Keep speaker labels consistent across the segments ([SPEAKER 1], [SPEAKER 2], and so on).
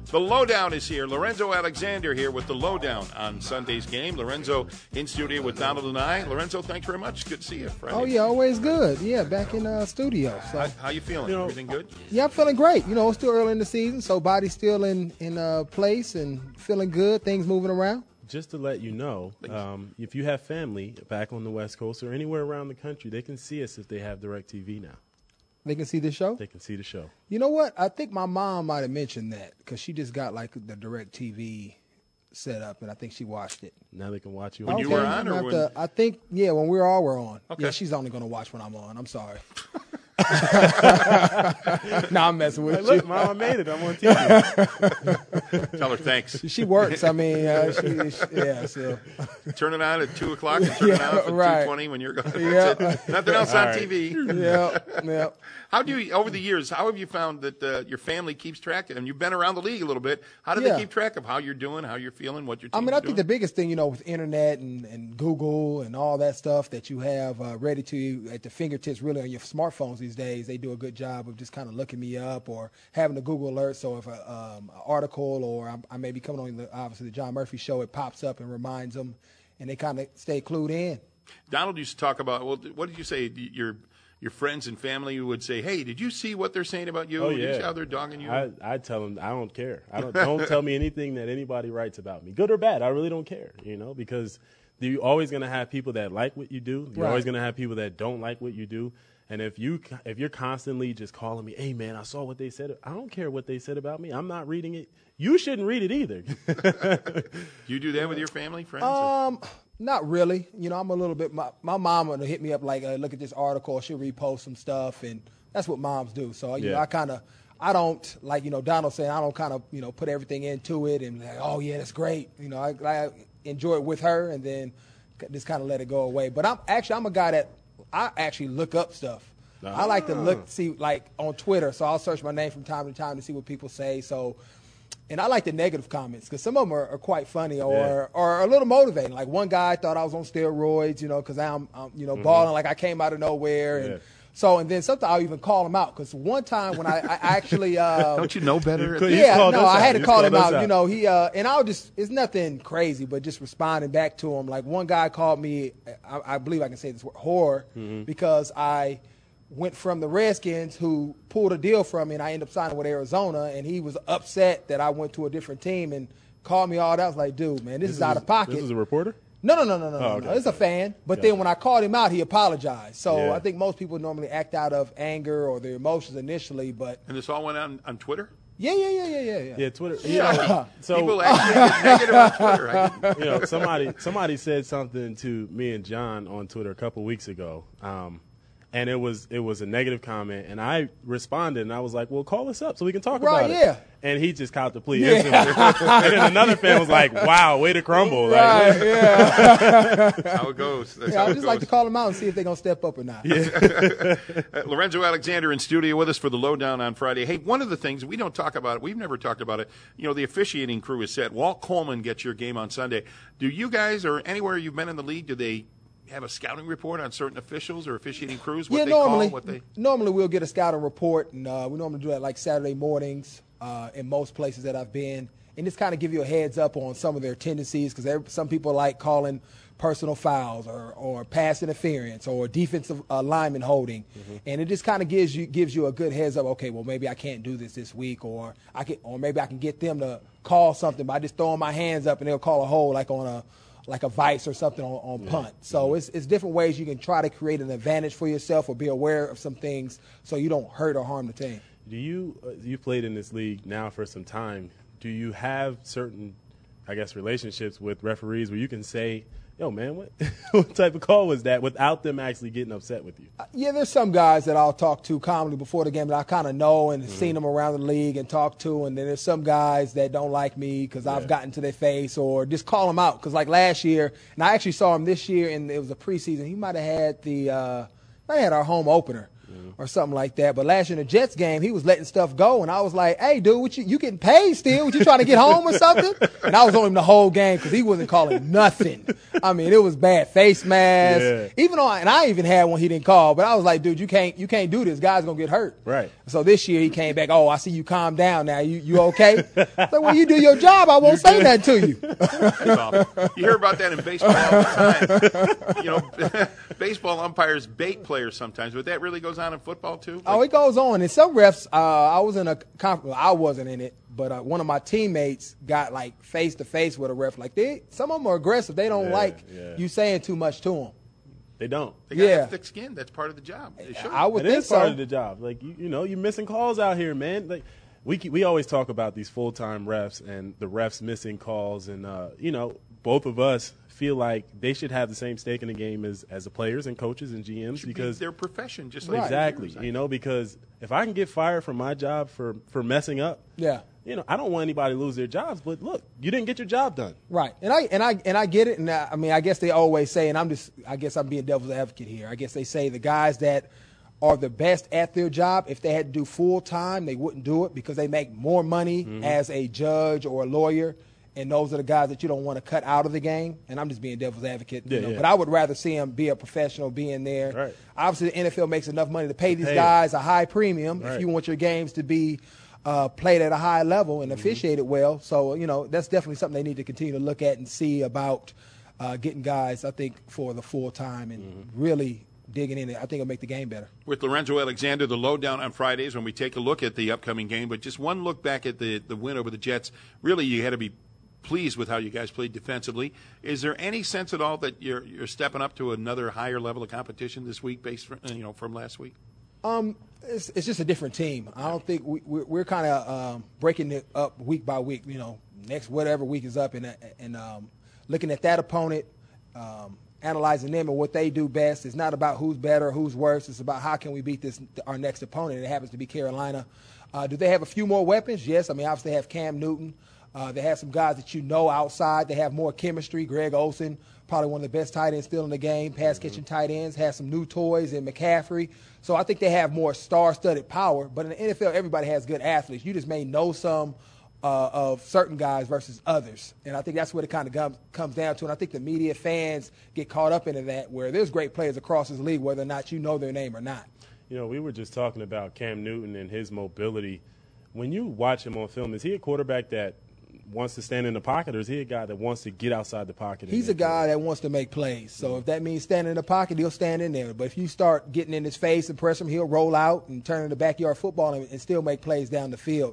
[SPEAKER 1] The Lowdown is here. Lorenzo Alexander here with The Lowdown on Sunday's game. Lorenzo in studio with Donald and I. Lorenzo, thanks very much. Good to see you Friday.
[SPEAKER 2] Oh, yeah, always good. Yeah, back in studio. So.
[SPEAKER 1] How you feeling? Everything good?
[SPEAKER 2] Yeah, I'm feeling great. It's still early in the season, so body's still in place and feeling good. Things moving around.
[SPEAKER 3] Just to let you know, if you have family back on the West Coast or anywhere around the country, they can see us if they have DirecTV now.
[SPEAKER 2] They can see the show?
[SPEAKER 3] They can see the show.
[SPEAKER 2] You know what? I think my mom might have mentioned that because she just got like the DirecTV set up, and I think she watched it.
[SPEAKER 3] Now they can watch you.
[SPEAKER 1] When you were on?
[SPEAKER 2] I think, when we all were on.
[SPEAKER 1] Okay.
[SPEAKER 2] Yeah, she's only going to watch when I'm on. I'm sorry. I'm messing with you.
[SPEAKER 3] Look, Mom, I made it. I'm on TV.
[SPEAKER 1] Tell her thanks.
[SPEAKER 2] She works. I mean, so.
[SPEAKER 1] Turn it on at 2 o'clock and turn it on at 2:20 when you're going.
[SPEAKER 2] Yeah.
[SPEAKER 1] Nothing else on TV.
[SPEAKER 2] Yeah.
[SPEAKER 1] How do you, over the years, how have you found that your family keeps track of, and you've been around the league a little bit, how do they keep track of how you're doing, how you're feeling, what your team's doing?
[SPEAKER 2] I think the biggest thing, with internet and Google and all that stuff that you have ready to you at the fingertips, really on your smartphones these days, they do a good job of just kind of looking me up or having a Google alert. So if an article or I may be coming on, obviously, the John Murphy show, it pops up and reminds them, and they kind of stay clued in.
[SPEAKER 1] Donald used to talk about, what did you say, your friends and family would say, hey, did you see what they're saying about you?
[SPEAKER 3] Oh,
[SPEAKER 1] Did
[SPEAKER 3] yeah.
[SPEAKER 1] you see how they're dogging you?
[SPEAKER 3] I tell them I don't care. Don't tell me anything that anybody writes about me, good or bad. I really don't care, because you're always going to have people that like what you do. You're always going to have people that don't like what you do. And if you're constantly just calling me, hey, man, I saw what they said. I don't care what they said about me. I'm not reading it. You shouldn't read it either.
[SPEAKER 1] Do you do that with your family, friends?
[SPEAKER 2] Not really. I'm a little bit. My mom would hit me up like, look at this article. She'll repost some stuff, and that's what moms do. So I don't like Donald saying I don't kind of put everything into it and like, oh yeah, that's great. I enjoy it with her, and then just kind of let it go away. But I'm a guy that I actually look up stuff. I like to see like on Twitter. So I'll search my name from time to time to see what people say. So. And I like the negative comments because some of them are quite funny or a little motivating. Like one guy thought I was on steroids, because I'm balling like I came out of nowhere. And so, and then sometimes I'll even call him out because one time when I actually
[SPEAKER 1] don't you know better?
[SPEAKER 2] I had to call him out. And I'll just it's nothing crazy, but just responding back to him. Like one guy called me, I believe I can say this word, whore, because I went from the Redskins who pulled a deal from me and I ended up signing with Arizona, and he was upset that I went to a different team and called me all that. I was like, dude, man, this is out of pocket.
[SPEAKER 3] This is a reporter?
[SPEAKER 2] No.
[SPEAKER 3] Okay.
[SPEAKER 2] It's a fan. But then when I called him out, he apologized. So I think most people normally act out of anger or their emotions initially. And
[SPEAKER 1] this all went on Twitter?
[SPEAKER 2] Yeah.
[SPEAKER 3] Yeah, Twitter.
[SPEAKER 1] So people actually get negative on Twitter.
[SPEAKER 3] Somebody said something to me and John on Twitter a couple weeks ago. And it was a negative comment, and I responded, and I was like, well, call us up so we can talk about it. And he just caught the plea instantly. And then another fan was like, wow, way to crumble.
[SPEAKER 2] Right,
[SPEAKER 1] That's how it goes.
[SPEAKER 2] I just like to call them out and see if they're going to step up or not.
[SPEAKER 1] Lorenzo Alexander in studio with us for the Lowdown on Friday. Hey, one of the things, we don't talk about it, we've never talked about it, the officiating crew is set. Walt Coleman gets your game on Sunday. Do you guys, or anywhere you've been in the league, do they have a scouting report on certain officials or officiating crews?
[SPEAKER 2] Normally we'll get a scouting report, and we normally do that like Saturday mornings in most places that I've been, and just kind of give you a heads up on some of their tendencies because some people like calling personal fouls or pass interference or defensive lineman holding, and it just kind of gives you a good heads up. Okay, well maybe I can't do this week, or maybe I can get them to call something by just throwing my hands up and they'll call a hold like a vice or something on punt. So it's different ways you can try to create an advantage for yourself or be aware of some things so you don't hurt or harm the team.
[SPEAKER 3] Do you played in this league now for some time? Do you have certain, relationships with referees where you can say, yo, man, what type of call was that without them actually getting upset with you?
[SPEAKER 2] Yeah, there's some guys that I'll talk to calmly before the game that I kind of know and seen them around the league and talk to, and then there's some guys that don't like me because I've gotten to their face or just call them out. Because like last year, and I actually saw him this year, and it was a preseason, he might have had our home opener. or something like that. But last year in the Jets game, he was letting stuff go, and I was like, hey, dude, what you getting paid still? What you trying to get home or something? And I was on him the whole game because he wasn't calling nothing. I mean, it was bad. Face mask.
[SPEAKER 3] Yeah.
[SPEAKER 2] And I even had one he didn't call, but I was like, dude, you can't do this. Guy's going to get hurt.
[SPEAKER 3] Right.
[SPEAKER 2] So this year he came back, oh, I see you calm down now. You okay? So when you do your job, I won't say that to you.
[SPEAKER 1] That's awful. You hear about that in baseball all the time. Baseball umpires bait players sometimes, but that really goes on in football too?
[SPEAKER 2] Oh, it goes on. And some refs, I was in a conference. I wasn't in it, but one of my teammates got like face-to-face with a ref. Like some of them are aggressive. They don't like you saying too much to them.
[SPEAKER 3] They don't.
[SPEAKER 1] They gotta have thick skin. That's part of the job.
[SPEAKER 2] I would
[SPEAKER 3] think
[SPEAKER 2] think
[SPEAKER 3] it's
[SPEAKER 2] so.
[SPEAKER 3] part of the job. Like you're missing calls out here, man. Like we always talk about these full-time refs and the refs missing calls, and both of us feel like they should have the same stake in the game as the players and coaches and GMs because
[SPEAKER 1] their profession, just like
[SPEAKER 3] exactly. Because if I can get fired from my job for messing up, I don't want anybody to lose their jobs. But look, you didn't get your job done.
[SPEAKER 2] Right, and I get it. And I guess they always say, and I guess I'm being devil's advocate here. I guess they say the guys that are the best at their job, if they had to do full time, they wouldn't do it because they make more money as a judge or a lawyer. And those are the guys that you don't want to cut out of the game. And I'm just being devil's advocate. But I would rather see him be a professional, being there.
[SPEAKER 3] Right.
[SPEAKER 2] Obviously, the NFL makes enough money to pay these guys a high premium if you want your games to be played at a high level and officiated well. So, that's definitely something they need to continue to look at and see about getting guys, I think, for the full time and really digging in it. I think it'll make the game better.
[SPEAKER 1] With Lorenzo Alexander, the lowdown on Fridays when we take a look at the upcoming game. But just one look back at the win over the Jets. Really, you had to be pleased with how you guys played defensively. Is there any sense at all that you're stepping up to another higher level of competition this week based from last week?
[SPEAKER 2] It's just a different team. I don't think we're kind of breaking it up week by week. Next whatever week is up and looking at that opponent, analyzing them and what they do best. It's not about who's better or who's worse. It's about how can we beat our next opponent. It happens to be Carolina. Do they have a few more weapons? Yes. I mean, obviously they have Cam Newton. They have some guys that outside. They have more chemistry. Greg Olsen, probably one of the best tight ends still in the game, pass-catching tight ends, has some new toys in McCaffrey. So I think they have more star-studded power. But in the NFL, everybody has good athletes. You just may know some of certain guys versus others. And I think that's what it kind of comes down to. And I think the media fans get caught up into that where there's great players across this league, whether or not you know their name or not.
[SPEAKER 3] We were just talking about Cam Newton and his mobility. When you watch him on film, is he a quarterback that wants to stand in the pocket, or is he a guy that wants to get outside the pocket?
[SPEAKER 2] He's a guy that wants to make plays. So if that means standing in the pocket, he'll stand in there. But if you start getting in his face and press him, he'll roll out and turn into backyard football and still make plays down the field.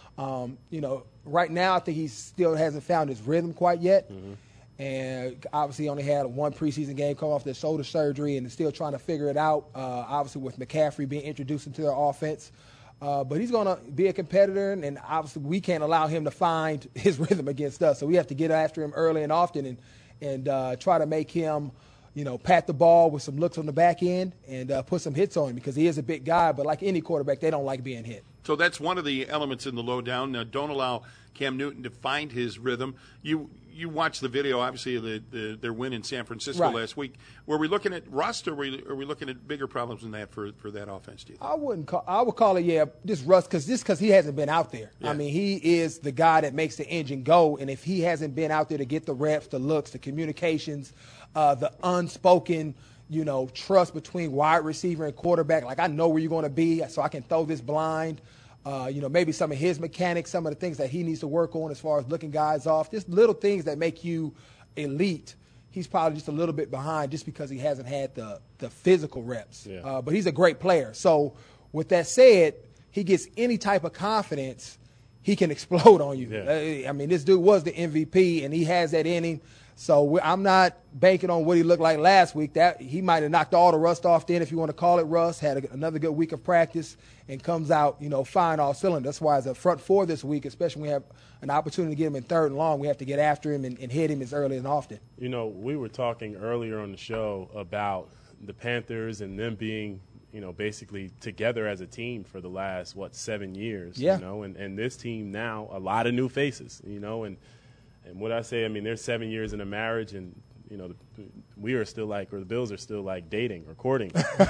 [SPEAKER 2] Right now I think he still hasn't found his rhythm quite yet. And obviously only had one preseason game come off their shoulder surgery and is still trying to figure it out, obviously with McCaffrey being introduced into their offense. But he's going to be a competitor, and obviously we can't allow him to find his rhythm against us. So we have to get after him early and often and try to make him, pat the ball with some looks on the back end and put some hits on him because he is a big guy. But like any quarterback, they don't like being hit.
[SPEAKER 1] So that's one of the elements in the lowdown. Now, don't allow Cam Newton to find his rhythm. You watched the video, obviously, of their win in San Francisco last week. Were we looking at rust, or are we looking at bigger problems than that for that offense, do you think?
[SPEAKER 2] I would call it, just rust, because he hasn't been out there.
[SPEAKER 1] Yeah.
[SPEAKER 2] I mean, he is the guy that makes the engine go, and if he hasn't been out there to get the reps, the looks, the communications, the unspoken, trust between wide receiver and quarterback, like I know where you're going to be, so I can throw this blind. Maybe some of his mechanics, some of the things that he needs to work on as far as looking guys off, just little things that make you elite. He's probably just a little bit behind just because he hasn't had the physical reps.
[SPEAKER 3] Yeah.
[SPEAKER 2] But he's a great player. So with that said, he gets any type of confidence, he can explode on you.
[SPEAKER 3] Yeah.
[SPEAKER 2] I mean, this dude was the MVP, and he has that in him. So I'm not banking on what he looked like last week. That he might have knocked all the rust off then, if you want to call it rust, had another good week of practice, and comes out, fine all cylinders. That's why as a front four this week, especially when we have an opportunity to get him in third and long, we have to get after him and hit him as early and often.
[SPEAKER 3] We were talking earlier on the show about the Panthers and them being, basically together as a team for the last, 7 years,
[SPEAKER 2] Yeah.
[SPEAKER 3] And this team now, a lot of new faces, and what I say, I mean, they're 7 years in a marriage, and we are still like, or the Bills are still like dating or courting.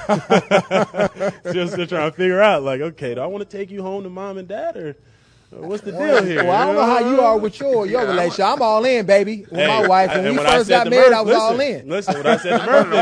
[SPEAKER 3] still trying to figure out, like, okay, do I want to take you home to mom and dad, or what's the deal here?
[SPEAKER 2] Well, I don't know how you are with your relationship. I'm all in, baby. With my wife, when we first got married, I was all in.
[SPEAKER 3] Listen, what I said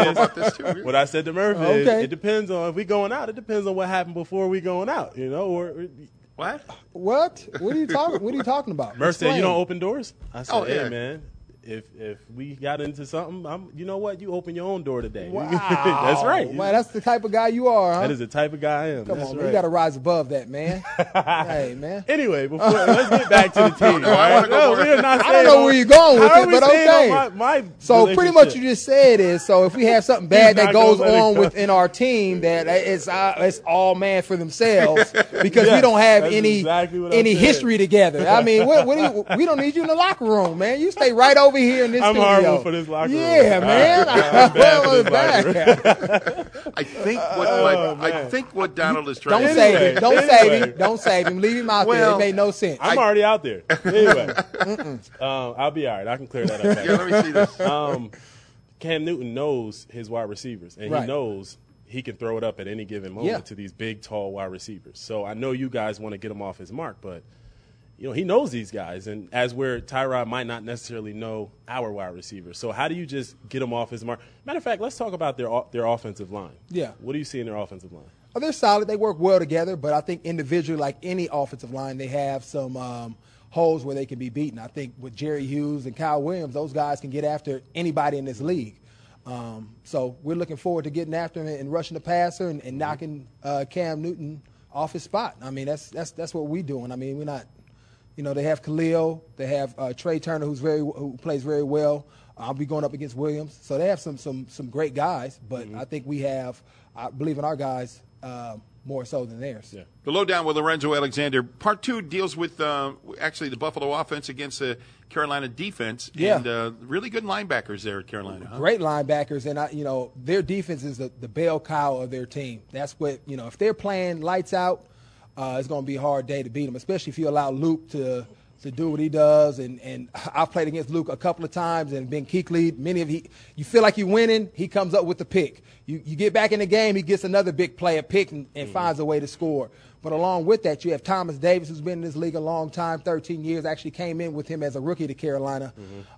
[SPEAKER 3] to Murph is, it depends on if we going out. It depends on what happened before we going out, or
[SPEAKER 1] what?
[SPEAKER 2] What are you talking about?
[SPEAKER 3] Murph said, you don't open doors? I said,
[SPEAKER 1] yeah.
[SPEAKER 3] hey, man. If we got into something, you know what? You open your own door today.
[SPEAKER 2] Wow.
[SPEAKER 3] That's right.
[SPEAKER 2] Man, that's the type of guy you are, huh?
[SPEAKER 3] That is the type of guy I am.
[SPEAKER 2] Come
[SPEAKER 3] that's
[SPEAKER 2] on,
[SPEAKER 3] right.
[SPEAKER 2] man. You got to rise above that, man. Hey, man.
[SPEAKER 3] Anyway, let's get back to the team.
[SPEAKER 1] I
[SPEAKER 2] don't know where you're going with it, but okay. So pretty much you just said is, so if we have something bad that goes on within our team, that it's all man for themselves because we don't have any history together. I mean, we don't need you in the locker room, man. You stay right over here in this studio.
[SPEAKER 3] I'm horrible for this locker room.
[SPEAKER 2] Yeah, man.
[SPEAKER 3] I'm bad for this locker room.
[SPEAKER 1] I think what Donald is trying to
[SPEAKER 2] say. Don't save him. Leave him out there. It made no sense.
[SPEAKER 3] I'm already out there. Anyway, I'll be all right. I can clear that up.
[SPEAKER 1] Yeah, let me see this.
[SPEAKER 3] Cam Newton knows his wide receivers, and he knows he can throw it up at any given moment to these big, tall wide receivers. So I know you guys want to get him off his mark, but he knows these guys, and as where Tyrod might not necessarily know our wide receivers. So how do you just get him off his mark? Matter of fact, let's talk about their offensive line.
[SPEAKER 2] Yeah.
[SPEAKER 3] What do you see in their offensive line?
[SPEAKER 2] Oh, they're solid. They work well together, but I think individually, like any offensive line, they have some holes where they can be beaten. I think with Jerry Hughes and Kyle Williams, those guys can get after anybody in this league. So we're looking forward to getting after him and rushing the passer and knocking Cam Newton off his spot. I mean, that's what we're doing. I mean, we're not. They have Khalil. They have Trey Turner, who plays very well. I'll be going up against Williams. So they have some great guys, but I think I believe in our guys more so than theirs. Yeah.
[SPEAKER 1] The Lowdown with Lorenzo Alexander. Part 2 deals with actually the Buffalo offense against the Carolina defense.
[SPEAKER 2] Yeah.
[SPEAKER 1] And really good linebackers there at Carolina. Huh?
[SPEAKER 2] Great linebackers, and their defense is the bell cow of their team. That's what if they're playing lights out. It's going to be a hard day to beat him, especially if you allow Luke to do what he does. And I've played against Luke a couple of times and been Keek lead. You feel like you're winning, he comes up with the pick. You get back in the game, he gets another big play, a pick, and finds a way to score. But along with that, you have Thomas Davis, who's been in this league a long time, 13 years, actually came in with him as a rookie to Carolina.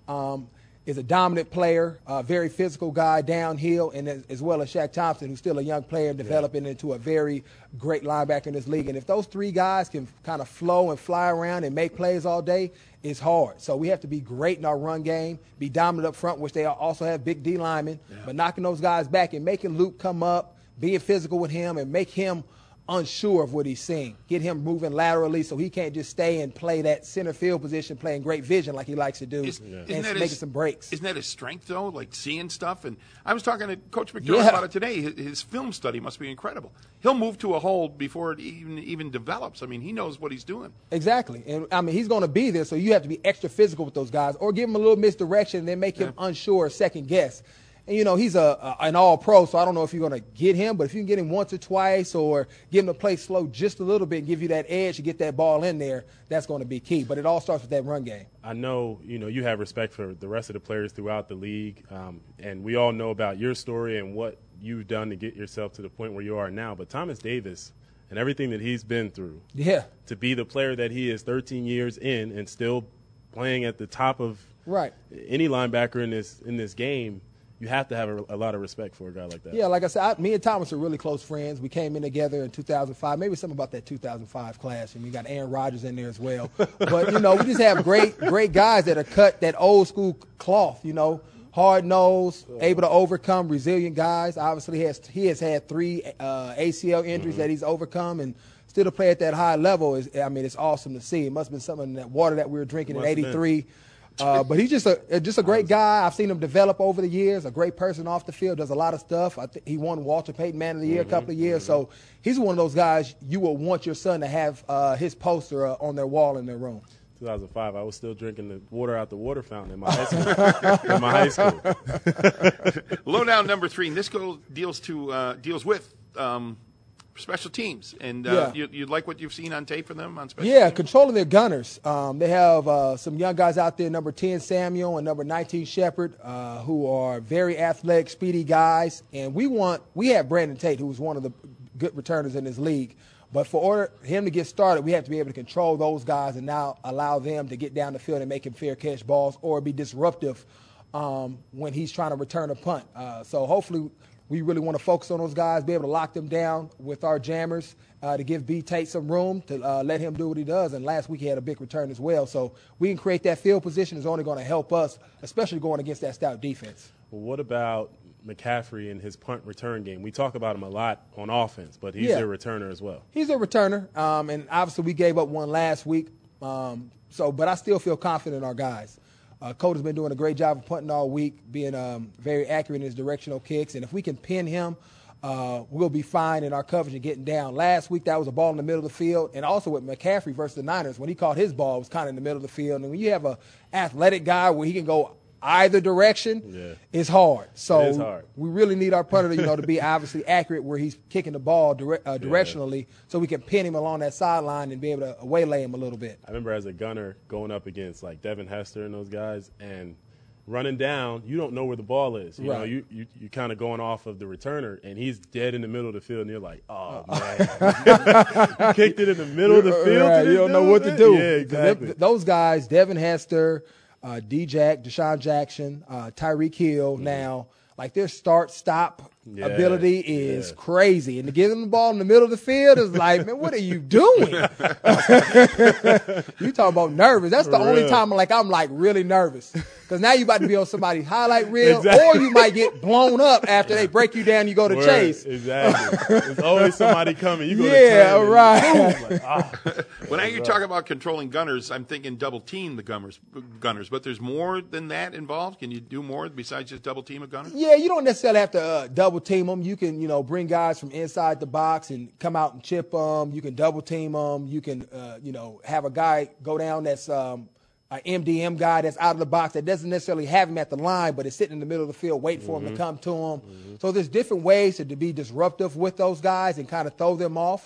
[SPEAKER 2] Is a dominant player, very physical guy downhill, and as well as Shaq Thompson, who's still a young player and developing into a very great linebacker in this league. And if those three guys can kind of flow and fly around and make plays all day, it's hard. So we have to be great in our run game, be dominant up front, which they also have big D linemen, but knocking those guys back and making Luke come up, being physical with him, and make him unsure of what he's seeing. Get him moving laterally so he can't just stay and play that center field position, playing great vision like he likes to do, and making some breaks.
[SPEAKER 1] Isn't that his strength, though, like seeing stuff? And I was talking to Coach McDermott about it today. His film study must be incredible. He'll move to a hold before it even develops. I mean, he knows what he's doing.
[SPEAKER 2] Exactly. And, I mean, he's going to be there, so you have to be extra physical with those guys or give him a little misdirection and then make him unsure, second guess. And, he's an all-pro, so I don't know if you're going to get him, but if you can get him once or twice or get him to play slow just a little bit and give you that edge to get that ball in there, that's going to be key. But it all starts with that run game.
[SPEAKER 3] I know, you have respect for the rest of the players throughout the league, and we all know about your story and what you've done to get yourself to the point where you are now. But Thomas Davis and everything that he's been through, to be the player that he is 13 years in and still playing at the top of any linebacker in this game, you have to have a lot of respect for a guy like that.
[SPEAKER 2] Yeah, like I said, me and Thomas are really close friends. We came in together in 2005. Maybe something about that 2005 class, and we got Aaron Rodgers in there as well. But, we just have great guys that are cut that old school cloth, hard-nosed, able to overcome, resilient guys. Obviously, he has had 3 ACL injuries that he's overcome, and still to play at that high level it's awesome to see. It must have been something in that water that we were drinking in '83. But he's just a great guy. I've seen him develop over the years. A great person off the field, does a lot of stuff. I think he won Walter Payton Man of the Year a couple of years. So he's one of those guys you will want your son to have his poster on their wall in their room.
[SPEAKER 3] 2005, I was still drinking the water out the water fountain in my high school.
[SPEAKER 1] Lowdown number 3, and this deals with special teams, and
[SPEAKER 2] Yeah.
[SPEAKER 1] you like what you've seen on tape for them on special
[SPEAKER 2] Yeah,
[SPEAKER 1] teams?
[SPEAKER 2] controlling their gunners. They have some young guys out there, number 10 Samuel and number 19 Shepard, who are very athletic, speedy guys. And we have Brandon Tate, who's one of the good returners in this league. But for him to get started, we have to be able to control those guys and now allow them to get down the field and make him fair catch balls or be disruptive when he's trying to return a punt. So hopefully we really want to focus on those guys, be able to lock them down with our jammers to give B. Tate some room to let him do what he does. And last week he had a big return as well. So we can create that field position is only going to help us, especially going against that stout defense.
[SPEAKER 3] Well, what about McCaffrey and his punt return game? We talk about him a lot on offense, but he's their returner as well.
[SPEAKER 2] He's a returner, and obviously we gave up one last week. But I still feel confident in our guys. Coach has been doing a great job of punting all week, being very accurate in his directional kicks. And if we can pin him, we'll be fine in our coverage and getting down. Last week, that was a ball in the middle of the field. And also with McCaffrey versus the Niners, when he caught his ball, it was kind of in the middle of the field. And when you have an athletic guy where he can go either direction, it's hard. So
[SPEAKER 3] it is hard.
[SPEAKER 2] We really need our punter to be obviously accurate where he's kicking the ball directionally so we can pin him along that sideline and be able to waylay him a little bit.
[SPEAKER 3] I remember as a gunner going up against like Devin Hester and those guys and running down, you don't know where the ball is. You know, you kind of going off of the returner, and he's dead in the middle of the field, and you're like, oh, man. You kicked it in the middle of the field.
[SPEAKER 2] Right. You don't know what to do.
[SPEAKER 3] Yeah, exactly.
[SPEAKER 2] Those guys, Devin Hester, D-Jack, Deshaun Jackson, Tyreek Hill now, like their start-stop ability is crazy. And to give them the ball in the middle of the field is like, man, what are you doing? You talk about nervous. That's the only time I'm like really nervous. Because now you about to be on somebody's highlight reel, or you might get blown up after they break you down, you go to chase.
[SPEAKER 3] Exactly. There's always somebody coming. You go to
[SPEAKER 2] turn right.
[SPEAKER 1] When you talk about controlling gunners, I'm thinking double team the gunners. But there's more than that involved. Can you do more besides just double team a gunner?
[SPEAKER 2] Yeah, you don't necessarily have to double team them. You can, bring guys from inside the box and come out and chip them. You can double team them. You can, have a guy go down that's an MDM guy that's out of the box that doesn't necessarily have him at the line, but is sitting in the middle of the field waiting for him to come to him. So there's different ways to be disruptive with those guys and kind of throw them off.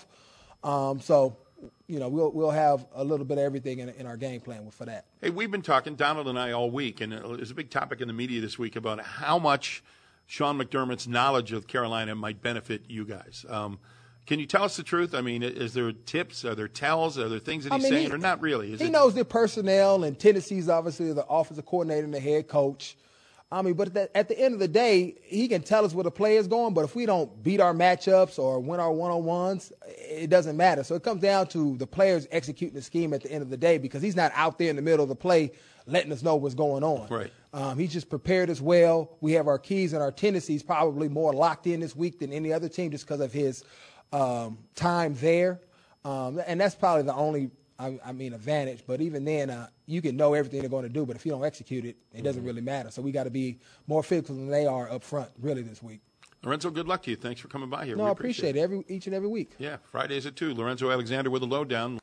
[SPEAKER 2] We'll have a little bit of everything in our game plan for that.
[SPEAKER 1] Hey, we've been talking, Donald and I, all week, and there's a big topic in the media this week about how much Sean McDermott's knowledge of Carolina might benefit you guys. Can you tell us the truth? I mean, is there tips? Are there tells? Are there things that he's saying, or not really?
[SPEAKER 2] He knows their personnel and tendencies, obviously, the offensive coordinator and the head coach. But at the end of the day, he can tell us where the play is going, but if we don't beat our matchups or win our one-on-ones, it doesn't matter. So it comes down to the players executing the scheme at the end of the day because he's not out there in the middle of the play letting us know what's going on.
[SPEAKER 1] Right.
[SPEAKER 2] He's just prepared as well. We have our keys and our tendencies probably more locked in this week than any other team just because of his time there. And that's probably the only advantage. But even then, you can know everything they're going to do, but if you don't execute it, it doesn't really matter. So we got to be more physical than they are up front, really, this week.
[SPEAKER 1] Lorenzo, good luck to you. Thanks for coming by here.
[SPEAKER 2] No, I appreciate it each and every week.
[SPEAKER 1] Yeah, Fridays at 2. Lorenzo Alexander with a lowdown.